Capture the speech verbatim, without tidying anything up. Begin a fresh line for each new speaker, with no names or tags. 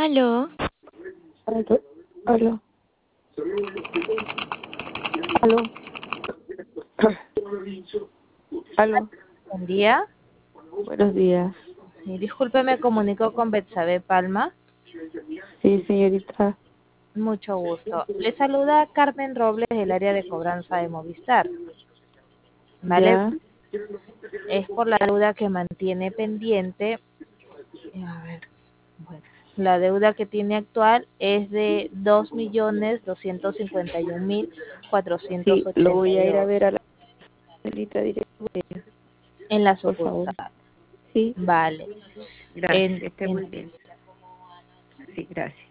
Aló,
Aló, aló, aló, aló,
Buen día.
buenos días.
Sí, disculpe, me comunico con Betsabe Palma.
Sí, señorita,
Mucho gusto. Le saluda Carmen Robles del área de cobranza de Movistar. ¿Vale?
ya,
Es por la deuda que mantiene pendiente. A ver, bueno, la deuda que tiene actual es de dos millones doscientos cincuenta y un mil cuatrocientos
sí, lo
ochenta
voy
y
a ir a
dos
ver a la señorita directa,
en la
por favor.
sucursal.
Sí,
Vale.
gracias,
En,
que esté muy
en-
bien. Sí, gracias.